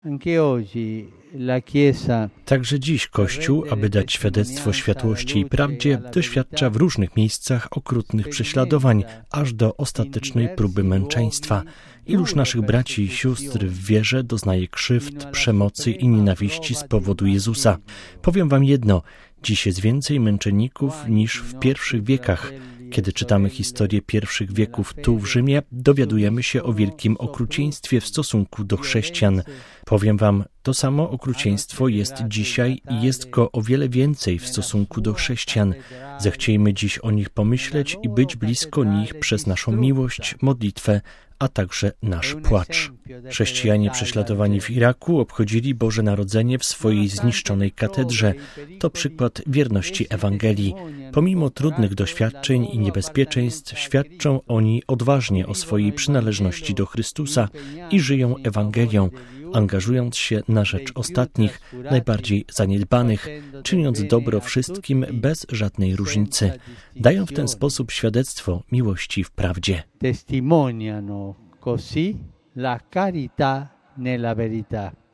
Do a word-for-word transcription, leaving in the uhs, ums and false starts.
Także dziś Kościół, aby dać świadectwo światłości i prawdzie, doświadcza w różnych miejscach okrutnych prześladowań, aż do ostatecznej próby męczeństwa. Iluż naszych braci i sióstr w wierze doznaje krzywd, przemocy i nienawiści z powodu Jezusa. Powiem wam jedno, dziś jest więcej męczenników niż w pierwszych wiekach. Kiedy czytamy historię pierwszych wieków tu w Rzymie, dowiadujemy się o wielkim okrucieństwie w stosunku do chrześcijan. Powiem wam, to samo okrucieństwo jest dzisiaj i jest go o wiele więcej w stosunku do chrześcijan. Zechciejmy dziś o nich pomyśleć i być blisko nich przez naszą miłość, modlitwę, a także nasz płacz. Chrześcijanie prześladowani w Iraku obchodzili Boże Narodzenie w swojej zniszczonej katedrze. To przykład wierności Ewangelii. Pomimo trudnych doświadczeń i niebezpieczeństw świadczą oni odważnie o swojej przynależności do Chrystusa i żyją Ewangelią, angażując się na rzecz ostatnich, najbardziej zaniedbanych, czyniąc dobro wszystkim bez żadnej różnicy. Dają w ten sposób świadectwo miłości w prawdzie. Testimoniano così la carità nella verità.